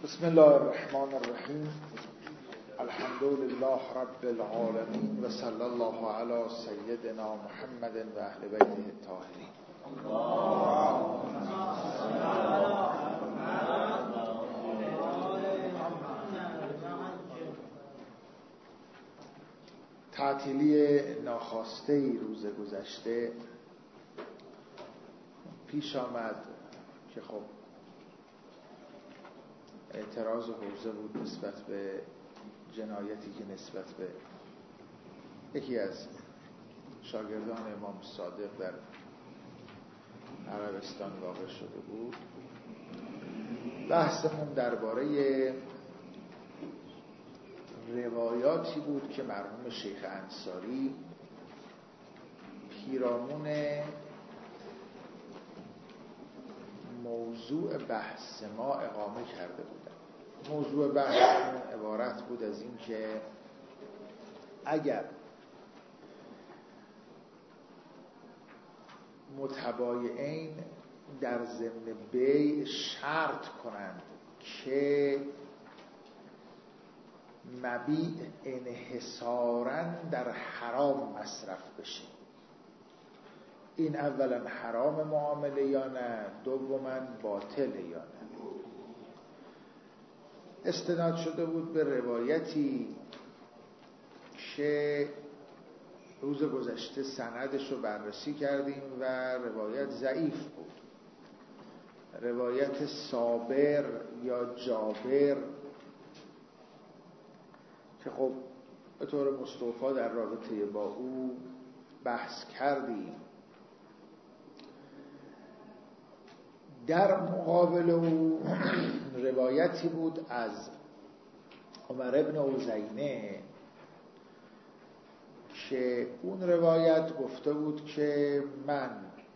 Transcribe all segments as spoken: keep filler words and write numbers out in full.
بسم الله الرحمن الرحیم. الحمد لله رب العالمین و صلی الله علی سیدنا محمد و اهل بیته الطاهرین. تعطیلی ناخواسته روز گذشته پیش آمد که خب اعتراض حوزه بود نسبت به جنایتی که نسبت به یکی از شاگردان امام صادق در عربستان واقع شده بود. بحثمون درباره روایاتی بود که مرحوم شیخ انصاری پیرامون موضوع بحث ما اقامه کرده بودن. موضوع بحثمون عبارت بود از این که اگر متبایعین در ضمن بیع شرط کنند که مبیع انحصاراً در حرام مصرف بشه، این اولا حرام معامله یا نه، دوما باطل یا نه. استناد شده بود به روایتی که روز گذشته سندش رو بررسی کردیم و روایت ضعیف بود. روایت صابر یا جابر که خب به طور مستوفا در رابطه با او بحث کردیم. در مقابل او روایتی بود از عمر ابن اوزینه که اون روایت گفته بود که من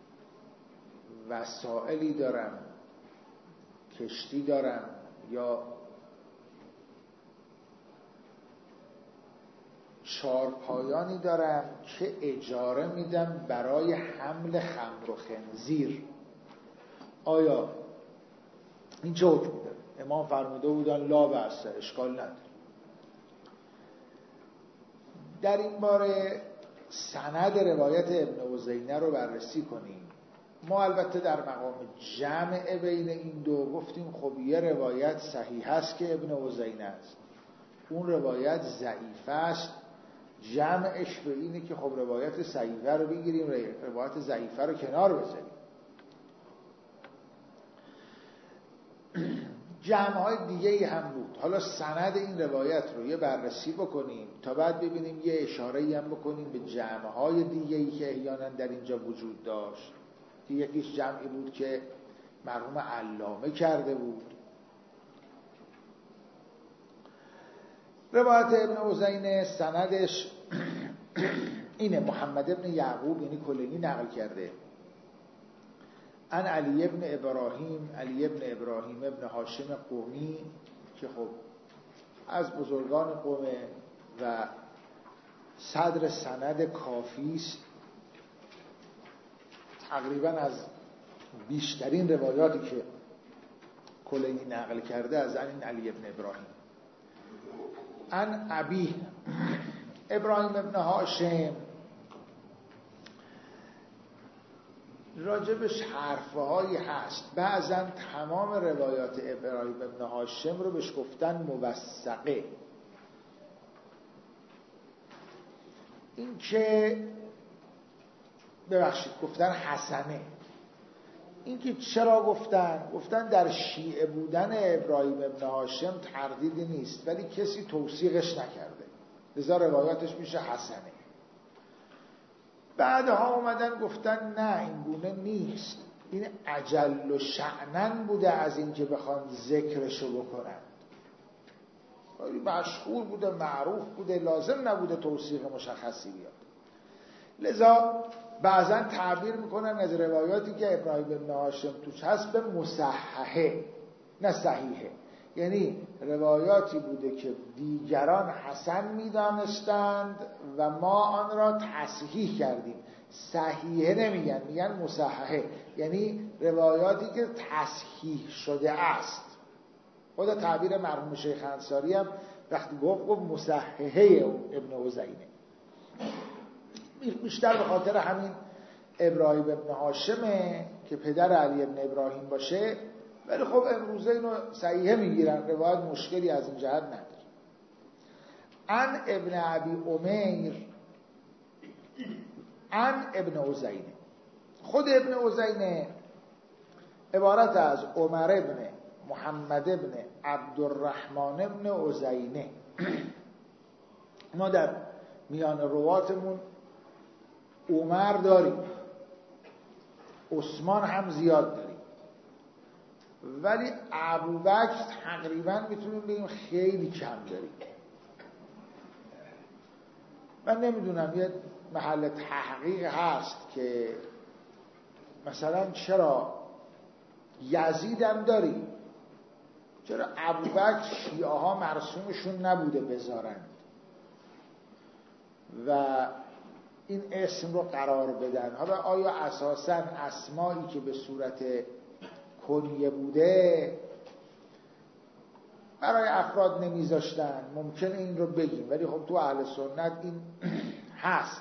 وسائلی دارم، کشتی دارم یا چارپایانی دارم که اجاره میدم برای حمل خمر و خنزیر. آیا این چه حکمی داره؟ امام فرموده بودن لا بأس، اشکال نداره. در این باره سند روایت ابن اوزینه رو بررسی کنیم. ما البته در مقام جمع بین این دو گفتیم خب یه روایت صحیح است که ابن اوزینه است، اون روایت ضعیف است. جمعش به اینه که خب روایت صحیحه رو بگیریم، روایت ضعیفه رو کنار بذاریم. جمع‌های دیگه‌ای هم بود. حالا سند این روایت رو یه بررسی بکنیم تا بعد ببینیم یه اشاره‌ای هم بکنیم به جمع‌های دیگه‌ای که احیانا در اینجا وجود داشت. که یکیش جمعی بود که مرحوم علامه کرده بود. روایت ابن اوزینه سندش اینه: محمد ابن یعقوب یعنی کلینی نقل کرده ان علی ابن ابراهیم علی ابن ابراهیم ابن هاشم قومی که خب از بزرگان قومه و صدر سند کافی است، تقریبا از بیشترین روایاتی که کلینی نقل کرده از این علی ابن ابراهیم. ان ابی ابراهیم ابن هاشم راجبش حرفه هایی هست. بعضا تمام روایات ابراهیم ابن هاشم رو بهش گفتن موثقه. این که ببخشید گفتن حسنه. این که چرا گفتن؟ گفتن در شیعه بودن ابراهیم ابن هاشم تردیدی نیست ولی کسی توثیقش نکرده، لذا روایاتش میشه حسنه. بعدها اومدن گفتن نه این گونه نیست، این اجل و شأنن بوده از این که بخوان ذکرشو بکنن، مشهور بوده، معروف بوده، لازم نبوده توثیق مشخصی بیاد. لذا بعضا تعبیر میکنن از روایاتی که ابراهیم بن هاشم توش هست به مصححه نه صحیحه، یعنی روایاتی بوده که دیگران حسن میدانستند و ما آن را تصحیح کردیم. صحیحه نمیگن، میگن مصححه، یعنی روایاتی که تصحیح شده است. خود تعبیر مرحوم شیخ انصاری هم وقتی گفت گفت مصححه ابن عزینه، بیشتر به خاطر همین ابراهیم ابن هاشمه که پدر علی ابن ابراهیم باشه، ولی خب امروزه اینو صحیحه میگیرن، روایت مشکلی از این جهت نداره. عن ابن ابی امیر عن ابن عزینه، خود ابن عزینه عبارت از عمر ابن محمد ابن عبدالرحمن ابن عزینه. ما در میان رواتمون عمر داریم، عثمان هم زیاد داریم، ولی ابوبکر تقریبا میتونیم بگیم خیلی کم داریم. من نمیدونم یه محل تحقیق هست که مثلا چرا یزید هم داریم، چرا ابوبکر شیعه ها مرسومشون نبوده بذارن و این اسم رو قرار بدن. حالا آیا اساساً اسمایی که به صورت کنیه بوده برای افراد نمیذاشتن؟ ممکنه این رو بگیم، ولی خب تو اهل سنت این هست.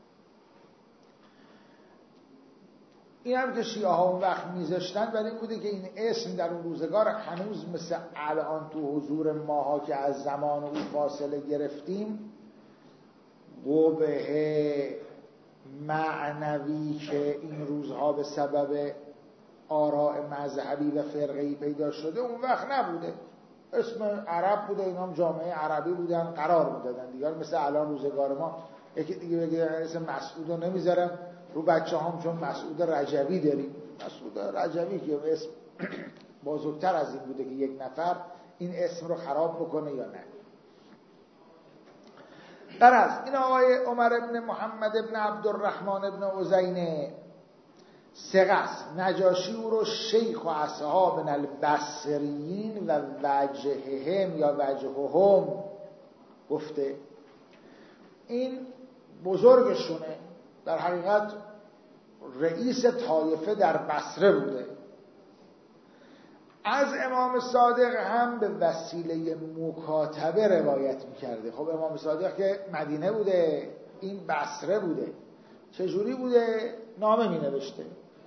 این هم که شیعه ها اون وقت میذاشتن برای این بوده که این اسم در اون روزگار هنوز مثل الان تو حضور ماها که از زمان اون فاصله گرفتیم قبه معنوی که این روزها به سبب آراء مذهبی و فرقه‌ای پیدا شده اون وقت نبوده. اسم عرب بوده، اینا هم جامعه عربی بودن، قرار میدادن دیگه. مثل الان روزگار ما یکی دیگه بگه اسم مسعود رو نمیذارم رو بچه هم، چون مسعود رجبی داریم. مسعود رجبی که اسم بزرگتر از این بوده که یک نفر این اسم رو خراب بکنه یا نه. در از این آقای عمر ابن محمد ابن عبدالرحمن ابن عزینه سقس نجاشی او رو شیخ و اصحاب البصریین و وجههم یا وجههم گفته. این بزرگشونه، در حقیقت رئیس طایفه در بصره بوده. از امام صادق هم به وسیله مکاتبه روایت میکرده. خب امام صادق که مدینه بوده، این بصره بوده، چجوری بوده؟ نامه می نوشته،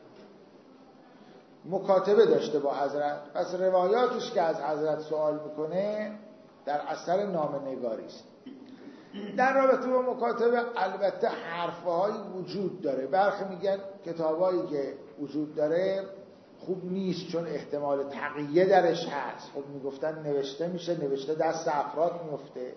مکاتبه داشته با حضرت. پس روایاتش که از حضرت سوال میکنه در اثر نامه نگاری است. در رابطه با مکاتبه البته حرفهایی وجود داره. برخی میگن کتابایی که وجود داره خوب نیست چون احتمال تقیه درش هست. خب میگفتن نوشته میشه، نوشته دست افراد میفته،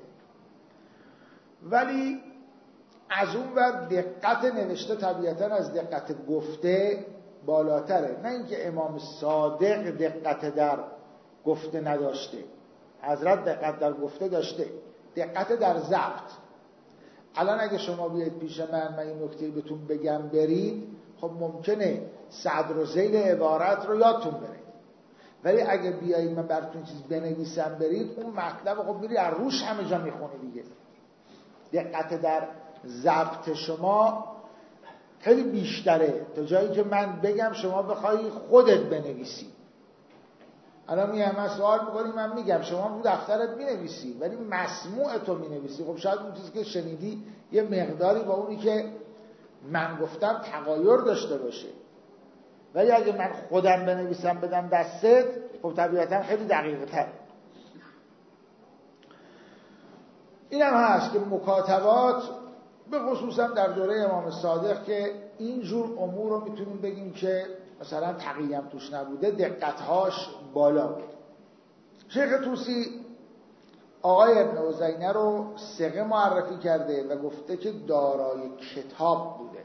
ولی از اون ور دقت نوشته طبیعتا از دقت گفته بالاتره. نه اینکه امام صادق دقت در گفته نداشته، حضرت دقت در گفته داشته، دقت در ضبط. الان اگه شما بیاید پیش من من این نکته بهتون بگم برید، خب ممکنه صدر و ذیل عبارت رو یادتون بره، ولی اگه بیایید من براتون چیز بنویسم برید، اون مطلب خب میری از روش همه جا میخونی دیگه. دقت در ضبط شما خیلی بیشتره تا جایی که من بگم شما بخوای خودت بنویسی. الان میگم من سوال میکنی، من میگم شما رو دفترت مینویسی ولی مسموع تو مینویسی. خب شاید اون چیزی که شنیدی یه مقداری با اونی که من گفتم تغایر داشته باشه، ولی اگه من خودم بنویسم بدم دستت خب طبیعتا خیلی دقیقه تر. این هم هست که مکاتبات به خصوصا در دوره امام صادق که اینجور امور رو میتونیم بگیم که مثلا تقییم توش نبوده، دقتهاش بالا بود. شیخ طوسی آقای ابن عزینه رو ثقه معرفی کرده و گفته که دارای کتاب بوده.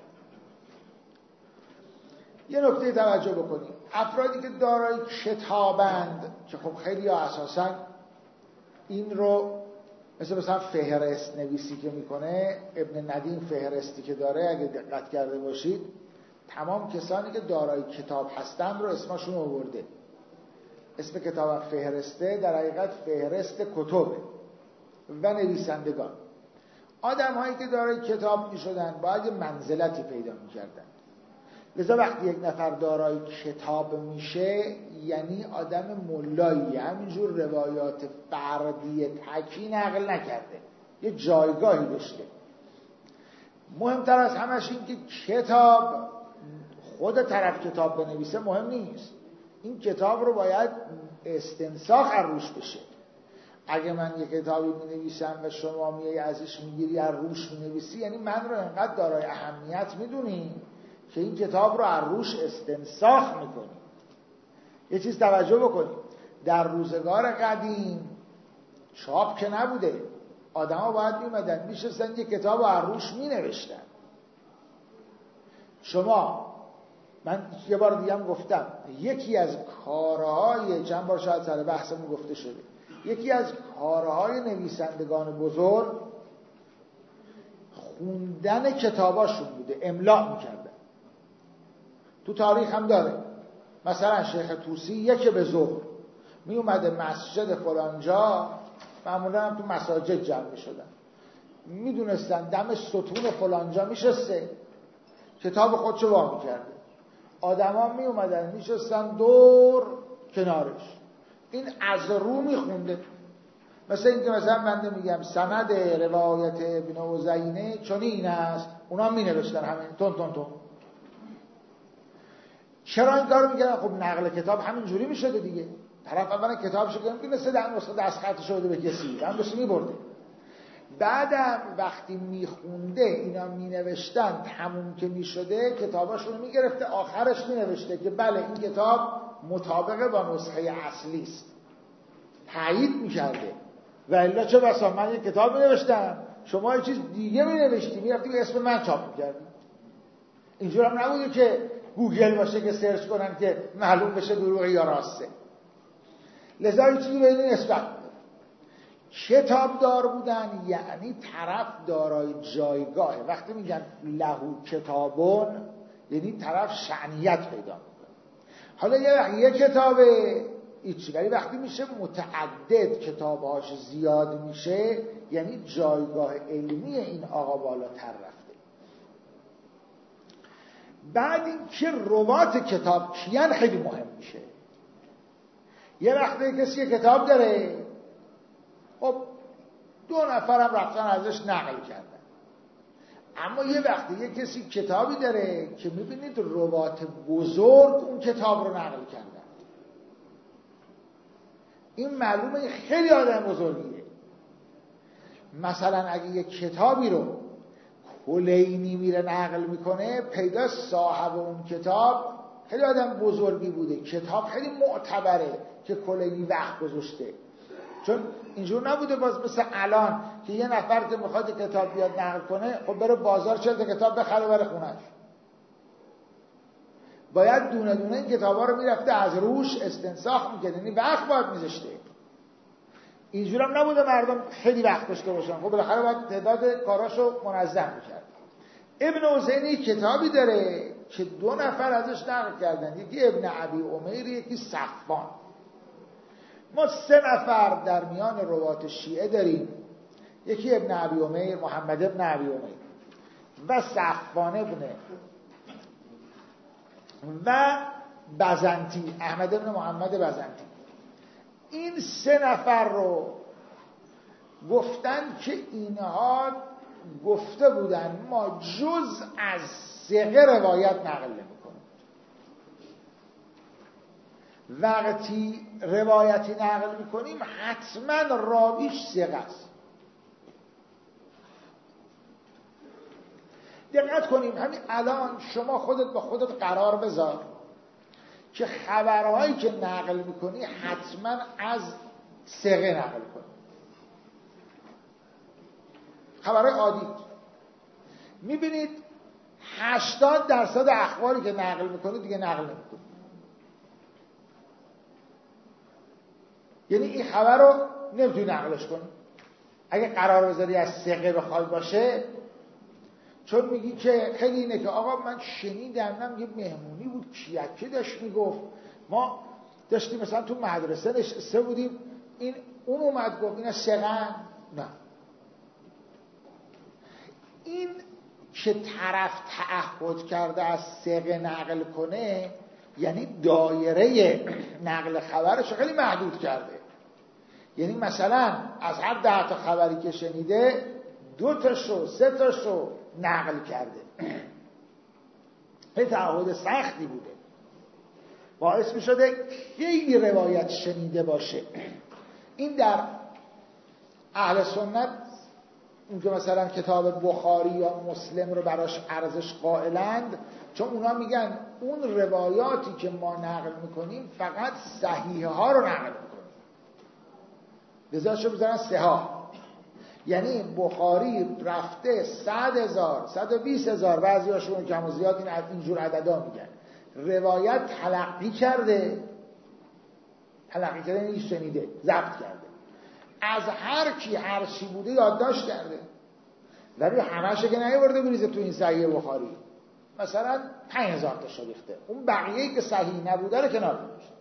یه نکته توجه بکنیم، افرادی که دارای کتابند که خب خیلی ها اساسا این رو مثل مثلا فهرست نویسی که میکنه ابن ندیم، فهرستی که داره اگه دقت کرده باشید تمام کسانی که دارای کتاب هستن رو اسمشون آورده. اسم کتاب فهرسته در حقیقت فهرست کتبه و نویسندگان. آدم هایی که دارای کتاب می شدن باید منزلتی پیدا می کردن. لذا وقتی یک نفر دارای کتاب میشه یعنی آدم ملایی، همینجور روایات فردی تکی نقل نکرده، یه جایگاهی داشته. مهمتر از همش این که کتاب خود طرف کتاب بنویسه مهم نیست، این کتاب رو باید استنساخ از روش بشه. اگه من یه کتابی می نویسم و شما میای ازش میگیری از روش می نویسی، یعنی من رو انقدر دارای اهمیت میدونی که این کتاب رو از روش استنساخ میکنی. یه چیز توجه بکنی، در روزگار قدیم چاپ که نبوده، آدم ها باید میمدن میشستن یه کتاب رو از روش می نوشتن. شما، من یه بار دیگه هم گفتم، یکی از کارهای، چند بار شاید سر بحثمون گفته شده، یکی از کارهای نویسندگان بزرگ خوندن کتاباشون بوده، املاء میکردن. تو تاریخ هم داره، مثلا شیخ طوسی یک به ظهر می اومده مسجد فلانجا، معمولا هم تو مساجد جمع می شدن، می دونستن دم ستون فلانجا می شسته، کتاب خودشو وا می کرده، آدم ها می اومدن می شستن دور کنارش، این از رو می خونده. مثل این که مثلا بنده میگم سند روایت ابن عزینه چنین است، اونا می نوشتن همین تون تون تون. چرا این کارو میکردن؟ خب نقل کتاب همین جوری میشده دیگه. طرف اولا کتابشو که نمیتونسته در نسخه دست خط شده به کسی، هم داشته میبرده. بعدم وقتی میخونده اینا مینوشتن، تموم که میشده کتاباشونو میگرفته، آخرش مینوشته که بله این کتاب مطابق با نسخه اصلی است، تایید میکرده. و الا چه بسا من یک کتاب مینوشتم، شما یه چیز دیگه مینوشتی، میرفتی به اسم من چاپ میکردی. اینجور هم نبوده که گوگل باشه که سرچ کنن که معلوم بشه دروغ یا راسته. لذا یه چیزی بین این نسبت کتاب دار بودن یعنی طرف دارای جایگاهه. وقتی میگن لهو کتابون یعنی طرف شأنیت پیدا میکنه. حالا یه یه کتابه ایچی، ولی وقتی میشه متعدد، کتابهاش زیاد میشه، یعنی جایگاه علمی این آقا بالاتر رفته. بعد این که روات کتاب کیان خیلی مهم میشه. یه وقتی کسی کتاب داره، خب دو نفرم رفتن ازش نقل کردن، اما یه وقتی یه کسی کتابی داره که میبینید روات بزرگ اون کتاب رو نقل کردن، این معلومه خیلی آدم بزرگیه. مثلا اگه یه کتابی رو کلینی میره نقل میکنه، پیدا صاحب اون کتاب خیلی آدم بزرگی بوده، کتاب خیلی معتبره که کلینی وقت گذاشته. چون اینجور نبوده باز مثل الان که یه نفر که میخواد کتاب بیاد نقل کنه، خب بره بازار چند تا کتاب بخره بره خونش. باید دونه دونه این کتابا رو میرفته از روش استنساخ میکرد، یعنی وقت باید میذاشته. اینجور هم نبوده مردم خیلی وقت داشته باشن، خب بالاخره باید تعداد کاراشو منظم میکرد. ابن حسینی کتابی داره که دو نفر ازش نقل کردن، یکی ابن ابی عمیر، یکی صفوان. ما سه نفر در میان روات شیعه داریم، یکی ابن ابی عمیر، محمد ابن ابی عمیر و صفوان ابن و بزنتی، احمد ابن محمد بزنتی. این سه نفر رو گفتن که اینها گفته بودن ما جز از ثقه روایت نقل نمی‌کنیم. وقتی روایتی نقل می‌کنیم حتما راویش ثقه است. دقت کنیم، همین الان شما خودت با خودت قرار بذار که خبرهایی که نقل میکنی حتما از ثقه نقل کنی. خبرهای عادی میبینید هشتاد درصد اخباری که نقل میکنی دیگه نقل نمیکنی. یعنی این خبر رو نمیتونی نقلش کنی اگه قرار بذاری از ثقه بخوای باشه، چون میگی که خیلی اینه که آقا من شنیدم نم یه مهمونی بود کیکی داشت میگفت، ما داشتیم مثلا تو مدرسه نشسته بودیم، این اون اومد گفت اینا ثقه‌ن. نه، این که طرف تعهد کرده از ثقه نقل کنه، یعنی دایره نقل خبرش خیلی محدود کرده. یعنی مثلا از هر ده تا خبری که شنیده دو تاشو سه تاشو نقل کرده. این تعهد سختی بوده، باعث می شده خیلی روایت شنیده باشه. این در اهل سنت اون که مثلا کتاب بخاری یا مسلم رو براش ارزش قائلند، چون اونا میگن اون روایاتی که ما نقل میکنیم فقط صحیحه ها رو نقل میکنیم، لذاشو بزنن صحاح. یعنی بخاری رفته صد هزار صد و بیست هزار، بعضی هاشون کم و زیاد این اینجور عددا میگن، روایت تلقی کرده، تلقی کرده یعنی شنیده، ضبط کرده، از هر کی هر چی بوده یادداشت کرده، ولی همه‌شو که نیاورده بریزه تو این صحیح بخاری، مثلا پنج هزار تا شریخته، اون بقیه‌ای که صحیح نبوده رو کنار گذاشته.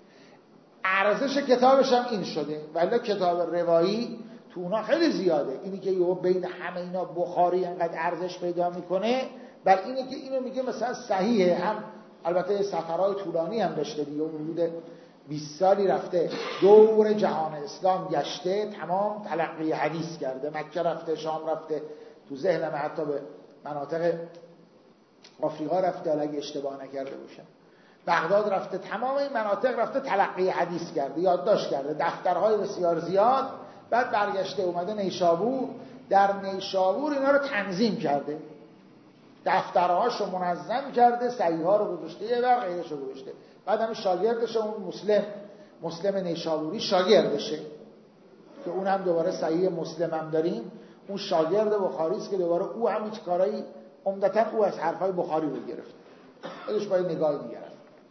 ارزش کتابش هم این شده، ولی کتاب روایی تو اونا خیلی زیاده. اینی که یهو بین همه اینا بخاری انقدر ارزش پیدا میکنه، بل اینی که اینو میگه مثلا صحیحه، هم البته سفرهای طولانی هم داشته دیگه، اون حدود بیست سالی رفته دور جهان اسلام گشته، تمام تلقی حدیث کرده، مکه رفته، شام رفته، تو ذهنم حتی به مناطق آفریقا رفته اگه اشتباه نکرده باشم، بغداد رفته، تمام این مناطق رفته تلقی حدیث کرده، یادداشت کرده، دفترهای بسیار زیاد. بعد برگشته اومده نیشابور، در نیشابور اینا رو تنظیم کرده، دفترهاشو منظم کرده، صحیح‌ها رو گذاشته یه ور، غیرش رو گذاشته. بعد هم شاگردش اون مسلم مسلم نیشابوری شاگردشه که اون هم دوباره صحیح مسلم هم داریم، اون شاگرد بخاری است که دوباره او هم هیچ کارایی، عمدتاً او از حرفای بخاری رو گرفت، خودش باید نگاهی می‌گرفت.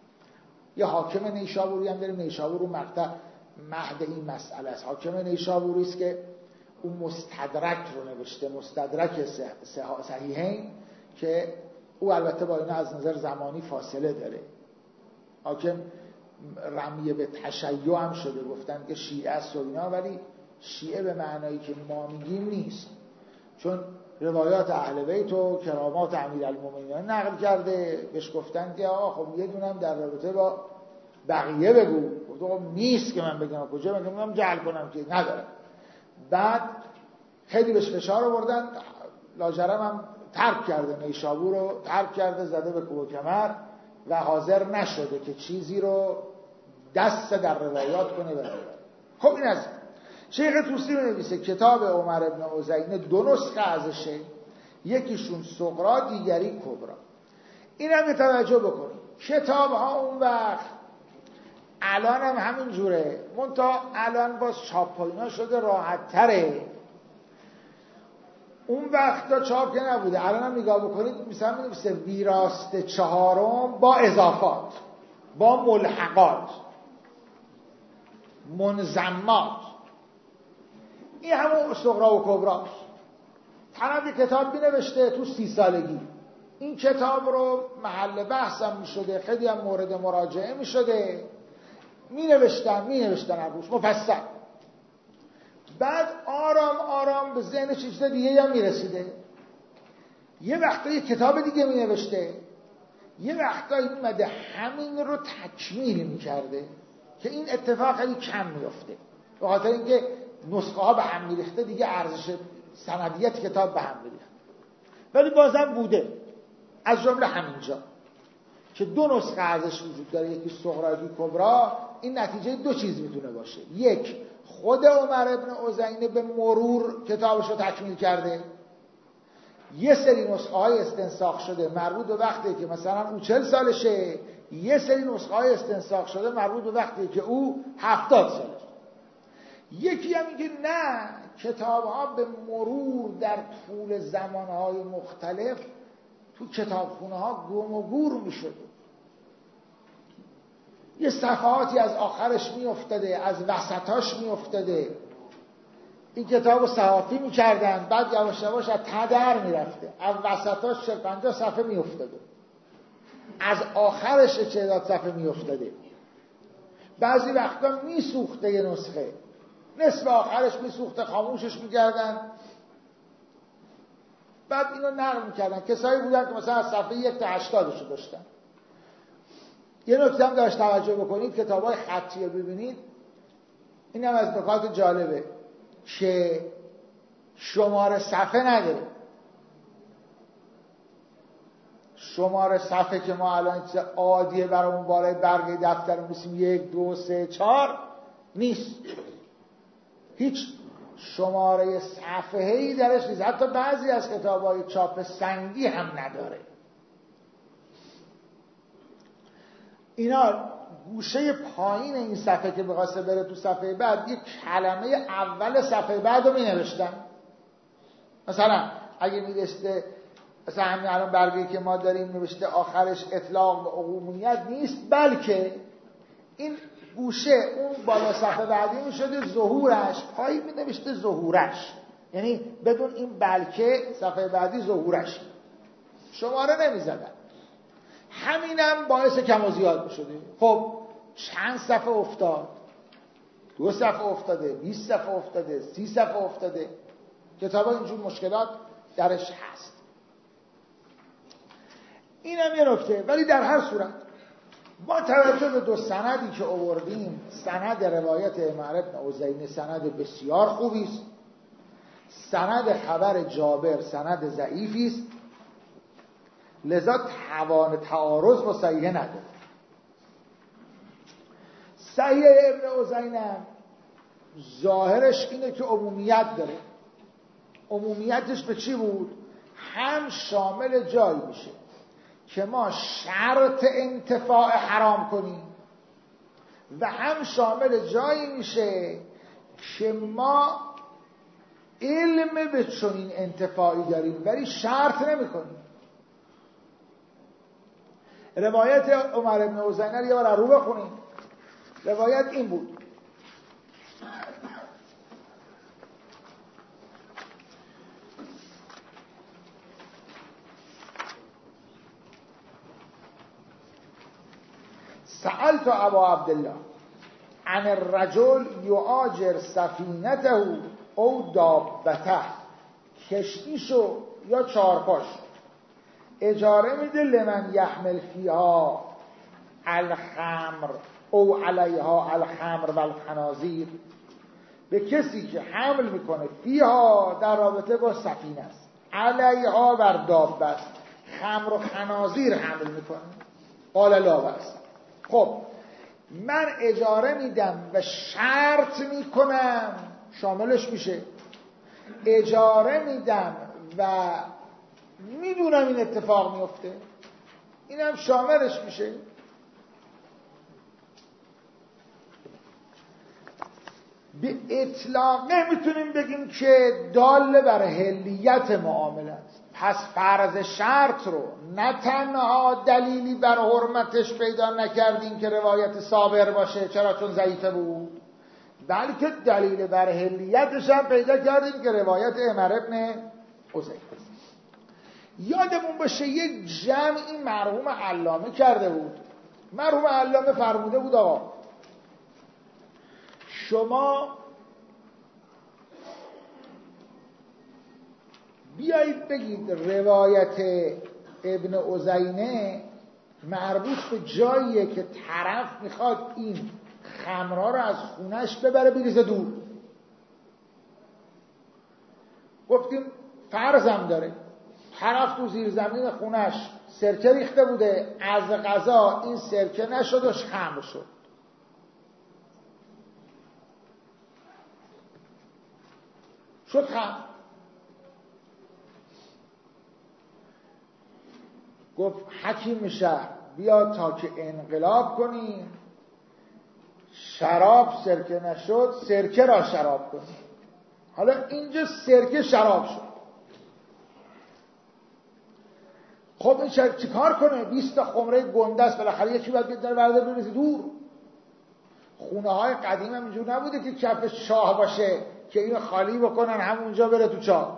یه حاکم نیشابوری هم داریم، نیشابور اون مقطع مهد این مسئله است. حاکم نیشابوری است که اون مستدرک رو نوشته، مستدرک صحیحین، که او البته با اینا از نظر زمانی فاصله داره. حاکم رمیه به تشیع هم شده، گفتن که شیعه است و اینا، ولی شیعه به معنایی که ما میگیم نیست، چون روایات اهل بیت و کرامات امیرالمومنین نقل کرده، بهش گفتن که آقا خب یه دونم در رابطه با بقیه بگو، گفت نیست که من بگم، کجا بگم، من جعل کنم که ندارم. بعد خیلی بهش فشار آوردن، لاجرم هم ترک کرده، نیشابور رو ترک کرده، زده به کوه و کمر و حاضر نشده که چیزی رو دست در روایات کنه. و خب این از شیخ طوسی می‌نویسه کتاب عمر ابن عزینه دو نسخه ازشه، یکیشون صغرا، دیگری کبرا. این هم توجه بکنید، کتاب ها اون وقت الان هم همین جوره، منتها الان باز چاپ و اینا شده راحت تره، اون وقت تا چاپ که نبوده. الان هم نگاه بکنید مثلا می‌نویسه ویراست چهارم با اضافات، با ملحقات، منضمات، این همون صغرا و کبرا. طرف کتاب بنوشته تو سی سالگی، این کتاب رو محل بحث هم می‌شده، خیلی هم مورد مراجعه می‌شده، می‌نوشتن می‌نوشتن روش مفصل. بعد آرام آرام به ذهن چیز دیگه هم میرسیده، یه وقتایی کتاب دیگه مینوشته، یه وقتایی اومده همین رو تکمیل میکرده که این اتفاق خیلی کم میفته، به خاطر اینکه نسخه ها به هم میریخته، دیگه ارزش سندیت کتاب به هم میریخته. ولی بازم بوده، از جمله همینجا که دو نسخه ازش وجود داره، یکی صغرا یکی کبرا. این نتیجه دو چیز میتونه باشه، یک، خود عمر ابن عزینه به مرور کتابش رو تکمیل کرده، یه سری نسخه های استنساخ شده مربوط به وقتی که مثلا او چهل سالشه، یه سری نسخه های استنساخ شده مربوط به وقتی که او هفتاد سالشه. یکی هم میگه نه، کتاب ها به مرور در طول زمان های مختلف تو کتابخونه ها گم و گور میشده، یه صفحاتی از آخرش میافتاده، از وسطاش میافتاده. این کتابو صحافی میکردن، بعد یواش یواش از ته در میرفته، از وسطاش چهل پنجاه صفحه میافتاده، از آخرش چهل صفحه میافتاده. بعضی وقتا میسوخته یه نسخه، نصف آخرش میسوخته، خاموشش میکردن، بعد اینو نقل میکردن. کسایی بودن که مثلا از صفحه یک تا هشتادشو داشتن. یه نکته هم داشت توجه بکنید، کتابای خطی رو ببینید، این هم از نکات جالبه که شماره صفحه نداره. شماره صفحه که ما الان چیز عادیه برامون بالای برگه دفتر می‌نویسیم یک دو سه چهار نیست. هیچ شماره صفحه‌ای درش نیست. حتی بعضی از کتاب‌های چاپ سنگی هم نداره. اینا گوشه پایین این صفحه که بخواسته بره تو صفحه بعد یک کلمه اول صفحه بعد رو می نوشتن. مثلا اگه می نوشته مثلا همین الان برگه‌ای که ما داریم نوشته آخرش اطلاق به عمومیت نیست، بلکه این گوشه اون بالا صفحه بعدی می شده ظهورش، پایین می نوشته ظهورش، یعنی بدون این بلکه صفحه بعدی ظهورش، شماره نمی زدن. همینم باعث کم و زیاد می شده. خب چند صفحه افتاد؟ دو صفحه افتاده، بیست صفحه افتاده، سی صفحه افتاده. کتاب ها اینجور مشکلات درش هست. این هم یه نکته. ولی در هر صورت با توجه به دو سندی که آوردیم، سند روایت عمر بن عزینه سند بسیار خوبی است، سند خبر جابر سند ضعیفی است، لذا توان تعارض با صحیح نداره. صحیح ابن عزینه ظاهرش اینه که عمومیت داره. عمومیتش به چی بود؟ هم شامل جایی میشه که ما شرط انتفاع حرام کنیم و هم شامل جایی میشه که ما علم به چنین انتفاعی داریم ولی شرط نمی کنیم. روایت عمر بن عزینه رو یه بار رو بخونیم. روایت این بود: سألت ابا عبدالله عن الرجل یعاجر سفینته او دابته، کشتیشو یا چارپاش اجاره میده لمن یحمل فیها الخمر او علیها الخمر و الخنازیر، به کسی که حمل میکنه فیها در رابطه با سفینه است، علیها بر دابه است، خمر و خنازیر حمل میکنه. قال لا بأس. خب من اجاره میدم و شرط میکنم، شاملش میشه. اجاره میدم و میدونم این اتفاق میفته، اینم شاملش میشه. به اطلاق نمیتونیم بگیم که دال بر حلیت معاملت. پس فرض شرط رو نه تنها دلیلی بر حرمتش پیدا نکردیم که روایت صابر باشه، چرا؟ چون ضعیفه بود، بلکه دلیل بر حلیتش هم پیدا کردیم که روایت عمر بن عزینه. یادمون باشه یک جمعی مرحوم علامه کرده بود. مرحوم علامه فرموده بود آقا شما بیایید بگید روایت ابن عزینه مربوط به جاییه که طرف میخواد این خمرها رو از خونش ببره بریزه دور. گفتیم فرضم داره طرف تو زیر زمین خونش سرکه ریخته بوده، از قضا این سرکه نشد و خمر شد. شد خمر. گفت حکیم شهر بیا تا که انقلاب کنیم، شراب سرکه نشد سرکه را شراب کنیم. حالا اینجا سرکه شراب شد. خب این چه کار کنه؟ بیست تا خمره گنده است، بالاخره یکی باید بیاد برده بریزه دور. خونه های قدیم هم اینجور نبوده که کفش چاه باشه که اینو خالی بکنن همونجا بره تو چاه.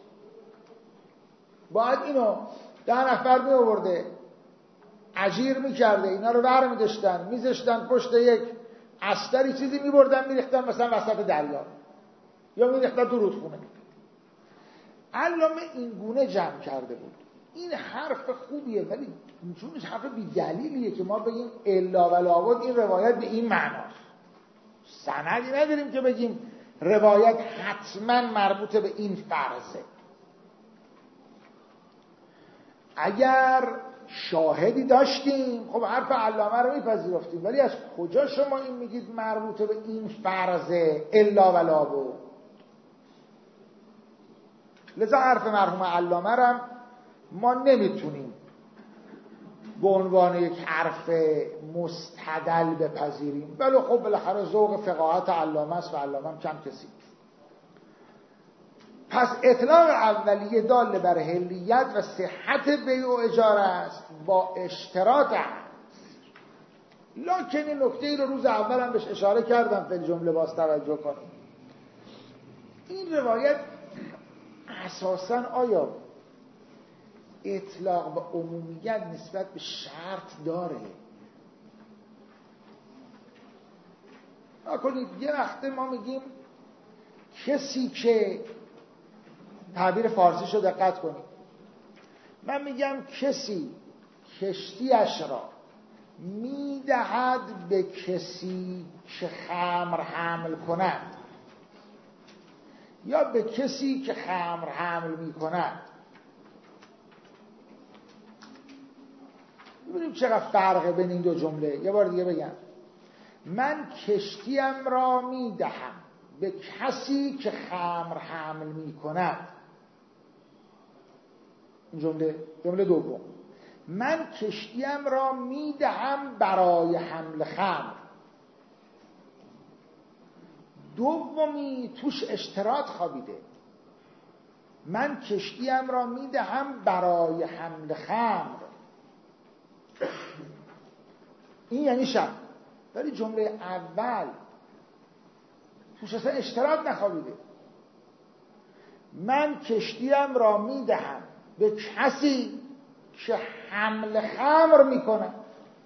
باید اینو ده نفر می آورده اجیر می کرده، اینا رو بر می داشتن می زشتن پشت یک استری چیزی می بردن می ریختن مثلا وسط دریا یا می ریختن تو رودخونه. علامه این گونه جمع کرده بود. این حرف خوبیه ولی چونش حرف بی دلیلیه که ما بگیم الا و لابد این روایت به این معناست. سندی نداریم که بگیم روایت حتما مربوط به این فرضه. اگر شاهدی داشتیم خب حرف علامه رو میپذیرفتیم، ولی از کجا شما این میگید مربوط به این فرضه الا و لابد؟ لذا حرف مرحوم علامه رو ما نمیتونیم به عنوان یک حرف مستدل بپذیریم، ولی خب بالاخره ذوق فقاهت علامه است و علامه هم کم کسی. پس اطلاق اولیه دال بر حلیت و صحت بیع و اجاره است با اشتراط عقد. لکن این نکته ای رو روز اول هم بهش اشاره کردم، فعل جمله باز توجه کنیم. این روایت اساساً آیا اطلاق و عمومیت نسبت به شرط داره؟ نکنید یه وقته ما میگیم کسی که، تعبیر فارسیشو دقت کنید، من میگم کسی کشتیش را میدهد به کسی که خمر حمل کند یا به کسی که خمر حمل میکند. ببینیم چقدر فرقه بین این دو جمله. یه بار دیگه بگم، من کشتیم را میدهم به کسی که خمر حمل میکند. این جمله جمله دوم، من کشتیم را میدهم برای حمل خمر. دومی توش اشتراط خوابیده، من کشتیم را میدهم برای حمل خمر. این یعنی شرط. ولی جمله اول توش اصلا اشتراط نخوابیده، من کشتیم را میدهم به کسی که حمل خمر میکنه.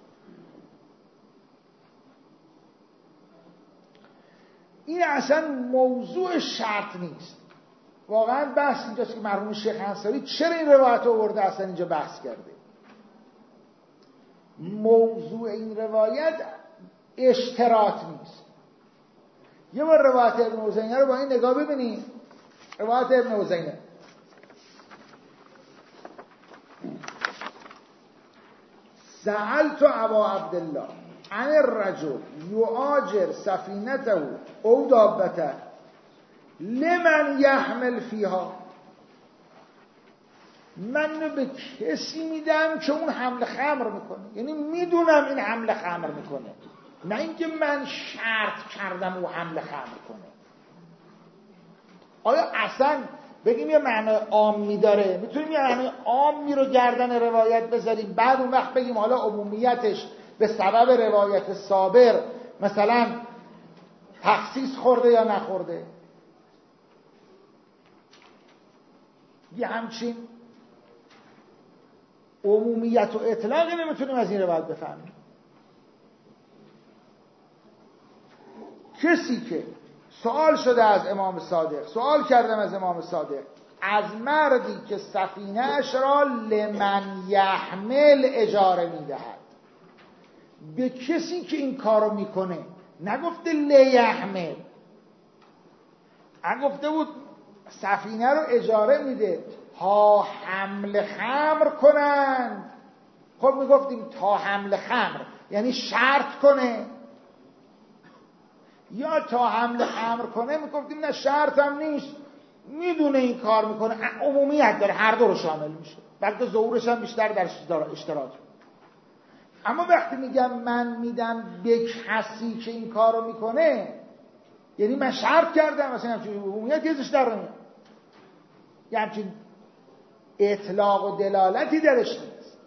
این اصلا موضوع شرط نیست. واقعا بحث اینجاست که مرحوم شیخ انصاری چرا این روایت رو آورده اصلا اینجا بحث کرده. موضوع این روایت اشتراط نیست. یه بار روایت ابن حزینه رو با این نگاه ببینید. روایت ابن حزینه سألت ابا عبدالله عن الرجل یعاجر سفینته او دابته لمن یحمل فیها. من به کسی میدم که اون حمل خمر میکنه، یعنی میدونم این حمل خمر میکنه، نه اینکه من شرط کردم او حمل خمر کنه. آیا اصلا بگیم یه معنی عامی داره؟ میتونیم یه معنی عامی رو گردن روایت بذاریم، بعد اون وقت بگیم حالا عمومیتش به سبب روایت صابر مثلا تخصیص خورده یا نخورده؟ یه همچین عمومیت و اطلاقی نمیتونیم از این روایت بفهمیم. کسی که سوال شده از امام صادق، سوال کردم از امام صادق از مردی که سفینه اش را لمن یحمل اجاره میدهد، به کسی که این کارو میکنه، نگفته لیحمل، نگفته بود سفینه رو اجاره میده تا حمل خمر کنند. خب میگفتیم تا حمل خمر یعنی شرط کنه، یا تا حمل خمر کنه میگفتیم نه شرط هم نیست، میدونه این کار میکنه، عمومیت داره، هر دو رو شامل میشه، بلکه ظهورش هم بیشتر در اشتراط. اما وقتی میگم من میدم به کسی که این کارو میکنه، یعنی من شرط کردم مثلا همچین عمومیت ازش در نمیاد، یه همچین اطلاق و دلالتی درش نیست.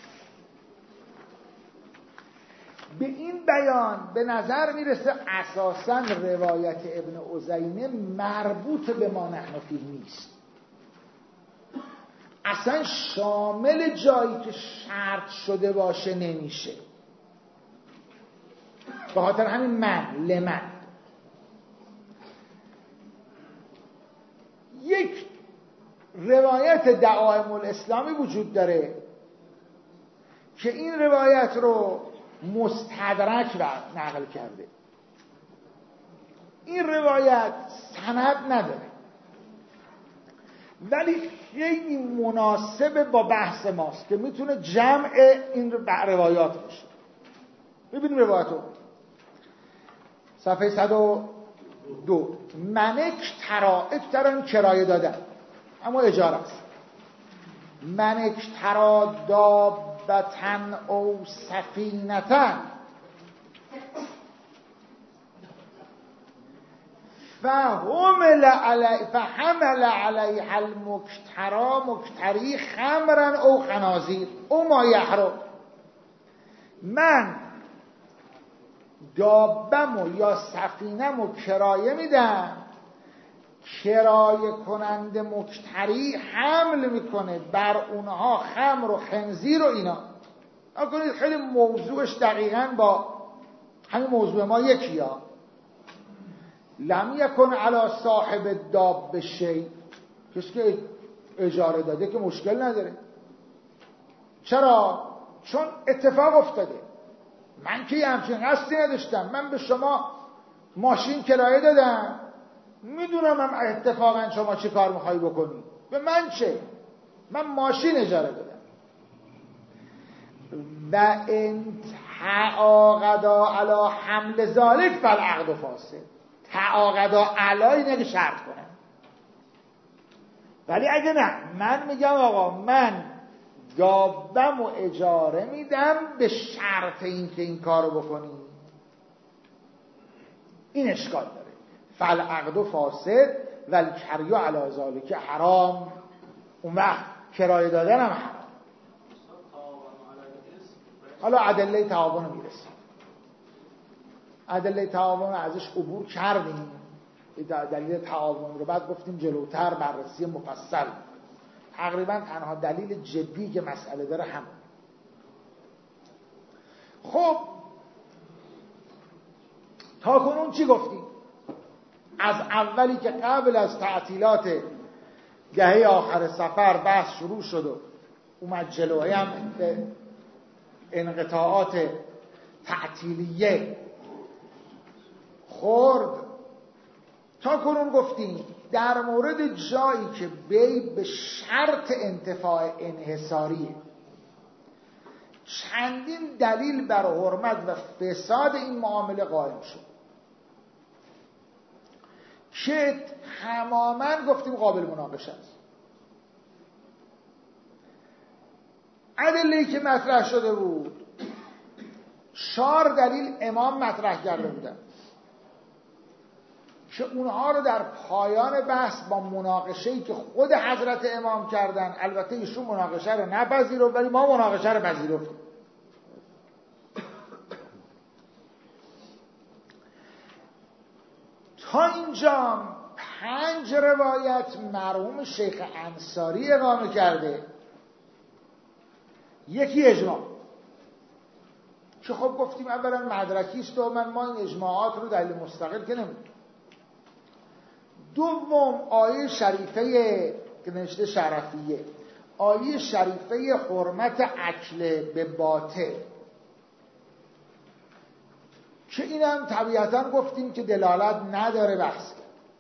به این بیان به نظر میرسه اساساً روایت ابن عزینه مربوط به ما نحن فیه نیست، اصلا شامل جایی که شرط شده باشه نمیشه. به خاطر همین من یک یک روایت دعائم الاسلامی وجود داره که این روایت رو مستدرک نقل کرده. این روایت سند نداره ولی خیلی مناسب با بحث ماست که میتونه جمع این روایات باشه. ببینیم روایت رو صفحه صد و دو. منک ترا اکتران کرایه دادن اما اجاره است. منک ترا دابتن او سفینتن فحمل علی فحمل علیها المکترا مکتری خمرا او خنازیر او ما یحرم. من دابمو یا سفینمو کرایه میدم، کرایه کننده مکتری حمل میکنه بر اونها خمر و خنزیر و اینا. نکنید خیلی موضوعش دقیقاً با همین موضوع ما یکی ها. لم یکن علی صاحب داب شیء، کسی که اجاره داده که مشکل نداره. چرا؟ چون اتفاق افتاده. من که همچین قصدی نداشتم، من به شما ماشین کرایه دادم، میدونم هم اتفاقا شما چی کار میخوایی بکنی، به من چه؟ من ماشین اجاره دادم. و ان تعاقدا علی حمل ذالک فالعقد فاسد. تعاقدا علی اینه که شرط کنم. ولی اگه نه، من میگم آقا من دابم و اجاره میدم به شرط این که این کارو بکنی، این اشکال داره. فالعقد فاسد والکری علی ذالک حرام. اون وقت کرایه دادن هم حرام. حالا ادله تعاون رو میرسیم. ادله تعاون رو ازش عبور کردیم، دلیل تعاون رو بعد گفتیم جلوتر بررسی مفصل. تقریبا تنها دلیل جدی که مسئله داره همون. خب تا کنون چی گفتیم؟ از اولی که قبل از تعطیلات دهه آخر سفر بحث شروع شد و اومد جلوی هم به انقطاعات تعطیلیه خورد، تا کنون گفتیم در مورد جایی که بی به شرط انتفاع انحصاریه چندین دلیل بر حرمت و فساد این معامله قائم شد که تماما گفتیم قابل مناقشه است. ادله‌ای که مطرح شده بود چهار دلیل امام مطرح کرده بودن که اونها رو در پایان بحث با مناقشه‌ای که خود حضرت امام کردن، البته ایشون مناقشه رو نپذیرفت ولی ما مناقشه رو پذیرفتیم. تا اینجا پنج روایت مرحوم شیخ انصاری اقامه کرده، یکی اجماع که خب گفتیم اولا مدرکی است و من ما این اجماعات رو دلیل مستقل که نمیدونیم. دوم آیه شریفه که نوشته شرفیه، آیه شریفه حرمت اکل به باطل که اینم طبیعتا گفتیم که دلالت نداره بحث.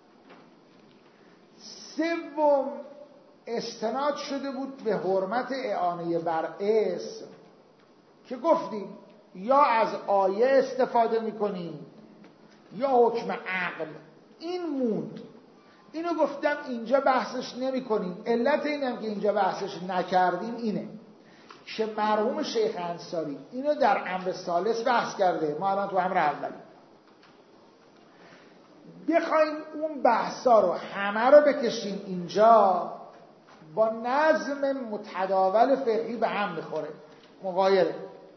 سوم استناد شده بود به حرمت اعانه بر اسم که گفتیم یا از آیه استفاده میکنیم یا حکم عقل. این موند، اینو گفتم اینجا بحثش نمی کنیم. علت اینم که اینجا بحثش نکردیم اینه که مرحوم شیخ انصاری اینو در امر ثالث بحث کرده، ما الان تو امر اولی. بخوایم اون بحثا رو همه رو بکشیم اینجا با نظم متداول فقهی به هم میخوره، مغایره.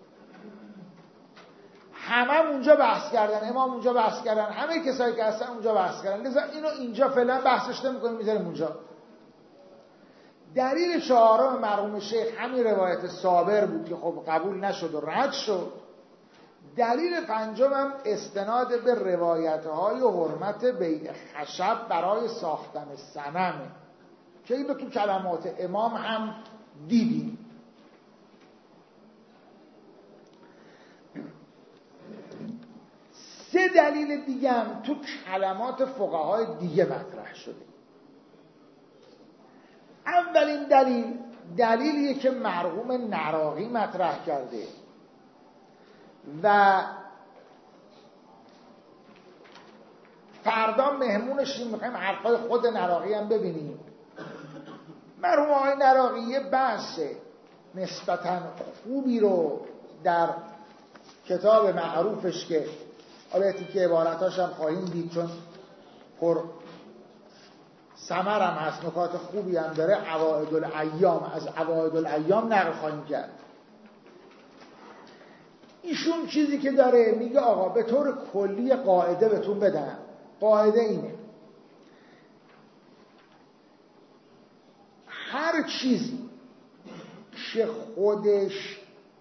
همه اونجا بحث کردن، امام اونجا بحث کردن، همه کسایی که هستن اونجا بحث کردن، لذا اینو اینجا فعلا بحثش نمی‌کنیم، میذاریم اونجا. دلیل چهارم مرحوم شیخ همین روایت صابر بود که خب قبول نشد و رد شد. دلیل پنجم هم استناد به روایت‌های حرمت بیع خشب برای ساختن صنمه که این تو کلمات امام هم دیدیم. سه دلیل دیگه هم تو کلمات فقهای دیگه مطرح شده. اولین دلیل دلیلیه که مرحوم نراقی مطرح کرده و فردا مهمونشیم، میخوایم حرفای خود نراقی هم ببینیم. مرحوم آقای نراقی یه بحث نسبتاً خوبی رو در کتاب معروفش که حالاتی که عبارتاش هم خواهیم دید چون پر ثمرم هست، نکات خوبی هم داره، عوائد الایام، از عوائد الایام نقل خواهیم کرد. ایشون چیزی که داره میگه آقا به طور کلی قاعده بهتون بدم. قاعده اینه: هر چیزی که خودش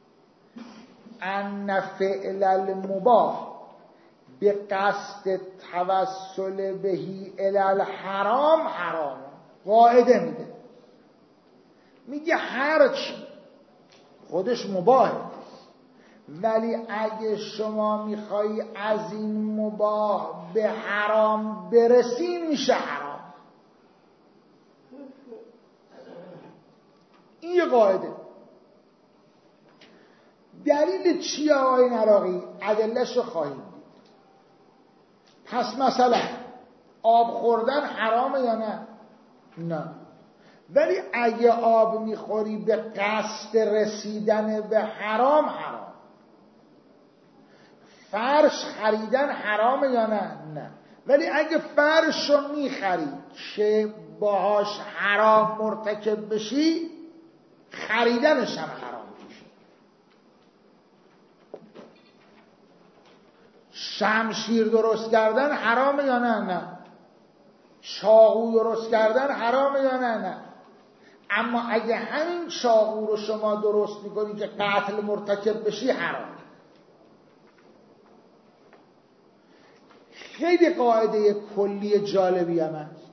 ان فعل المباح به قصد توسل بهی الی الحرام حرام. قاعده میده، میگه هر چی خودش مباحه ولی اگه شما میخوایی از این مباح به حرام برسی میشه حرام. این یه قاعده. دلیل چیه آقای نراقی؟ ادله‌شو خواهیم دید. پس مثلا آب خوردن حرامه یا نه؟ نه. ولی اگه آب میخوری به قصد رسیدن به حرام حرام. فرش خریدن حرامه یا نه؟ نه. ولی اگه فرش رو میخری که باهاش حرام مرتکب بشی، خریدنش هم حرام میشه. شمشیر درست کردن حرامه یا نه؟ نه. چاقو درست کردن حرامه یا نه؟ نه. اما اگه همین چاقو رو شما درست میکنی که قتل مرتکب بشی حرام. خیلی قاعده کلی جالبی هم هست.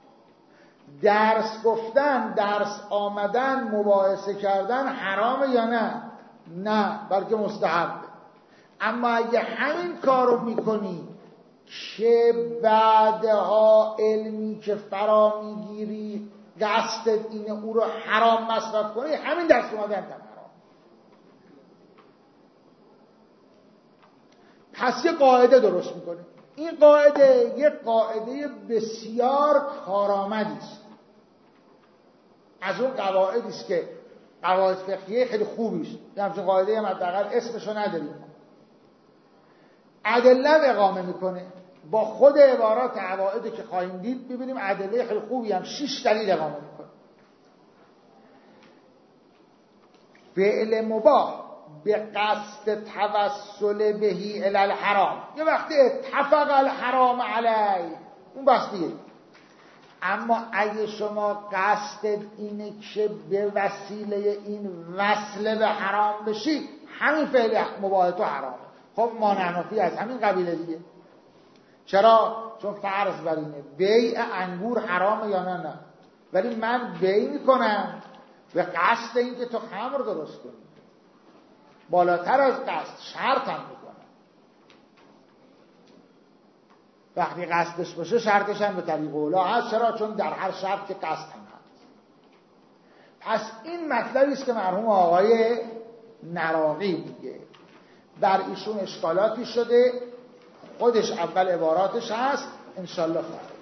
درس گفتن، درس آمدن، مباحثه کردن حرامه یا نه؟ نه، بلکه مستحبه. اما اگه همین کارو میکنی که بعدها علمی که فرا میگیری قصدت اینه او رو حرام مصرف کنی، همین درس اومدن هم حرام. پس یه قاعده درست میکنه. این قاعده یه قاعده بسیار کارآمدی است. از اون قواعدی است که قواعد فقهیه خیلی خوبی است. یه همچین قاعده هم حداقل اسمشو نداریم. ادله اقامه میکنه. با خود عبارات قواعدی که خواهیم دید ببینیم ادله خیلی خوبی هم شش دلیل اقامه میکنه. فعل مباح به قصد توسل بهی الی الحرام، یه وقتی اتفق الحرام علیه، اون بحث دیگه. اما اگه شما قصد اینه که به وسیله این وصل به حرام بشی، همین فعل مباح تو حرامه. خب ما نحنفی از همین قبیله دیگه. چرا؟ چون فرض بر اینه بیع انگور حرامه یا نه؟ نه. ولی من بیع میکنم به قصد این که تو خمر درست کنی، بالاتر از قصد شرطم میکنم. وقتی قصدش باشه شرطش هم به طریق اولا هست. چرا؟ چون در هر شرط که قصد هم هست. پس این مطلبی است که مرحوم آقای نراقی میگه. در ایشون اشکالاتی شده، خودش اول عباراتش هست، انشالله فرق